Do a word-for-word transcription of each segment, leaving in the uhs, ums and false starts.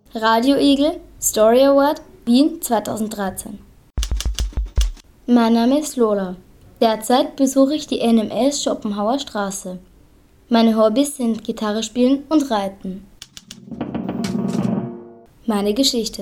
Radio Igel Story Award Wien zweitausenddreizehn. Mein Name ist Lola. Derzeit besuche ich die N M S Schopenhauer Straße. Meine Hobbys sind Gitarre spielen und Reiten. Meine Geschichte.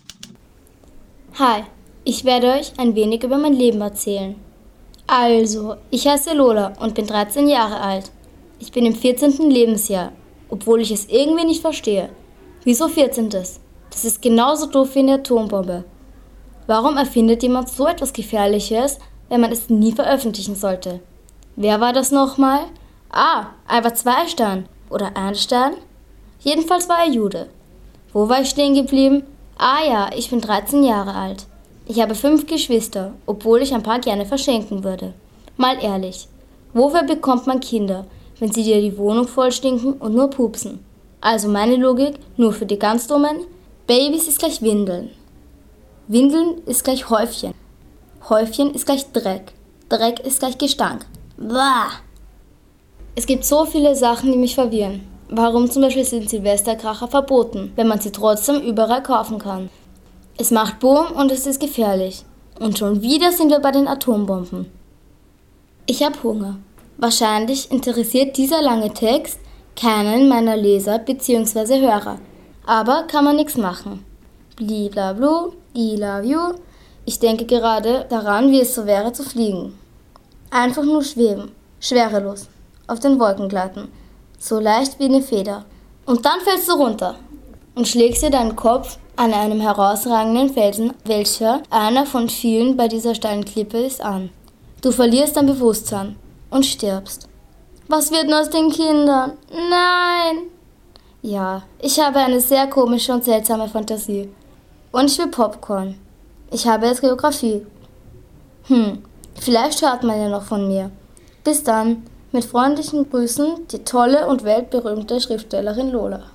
Hi, ich werde euch ein wenig über mein Leben erzählen. Also, ich heiße Lola und bin dreizehn Jahre alt. Ich bin im vierzehnten Lebensjahr, obwohl ich es irgendwie nicht verstehe. Wieso vierzehntes? Das ist genauso doof wie eine Atombombe. Warum erfindet jemand so etwas Gefährliches, wenn man es nie veröffentlichen sollte? Wer war das nochmal? Ah, Albert Zweistein oder Einstein? Jedenfalls war er Jude. Wo war ich stehen geblieben? Ah ja, ich bin dreizehn Jahre alt. Ich habe fünf Geschwister, obwohl ich ein paar gerne verschenken würde. Mal ehrlich, wofür bekommt man Kinder, wenn sie dir die Wohnung vollstinken und nur pupsen? Also meine Logik, nur für die ganz Dummen: Babys ist gleich Windeln. Windeln ist gleich Häufchen. Häufchen ist gleich Dreck. Dreck ist gleich Gestank. Blah. Es gibt so viele Sachen, die mich verwirren. Warum zum Beispiel sind Silvesterkracher verboten, wenn man sie trotzdem überall kaufen kann? Es macht Boom und es ist gefährlich. Und schon wieder sind wir bei den Atombomben. Ich habe Hunger. Wahrscheinlich interessiert dieser lange Text keinen meiner Leser bzw. Hörer. Aber kann man nichts machen. Bliblablu, I love you. Ich denke gerade daran, wie es so wäre zu fliegen. Einfach nur schweben, schwerelos, auf den Wolken gleiten. So leicht wie eine Feder. Und dann fällst du runter und schlägst dir deinen Kopf an einem herausragenden Felsen, welcher einer von vielen bei dieser steilen Klippe ist, an. Du verlierst dein Bewusstsein und stirbst. Was wird nur aus den Kindern? Nein! Ja, ich habe eine sehr komische und seltsame Fantasie. Und ich will Popcorn. Ich habe jetzt Geografie. Hm, vielleicht hört man ja noch von mir. Bis dann, mit freundlichen Grüßen, die tolle und weltberühmte Schriftstellerin Lola.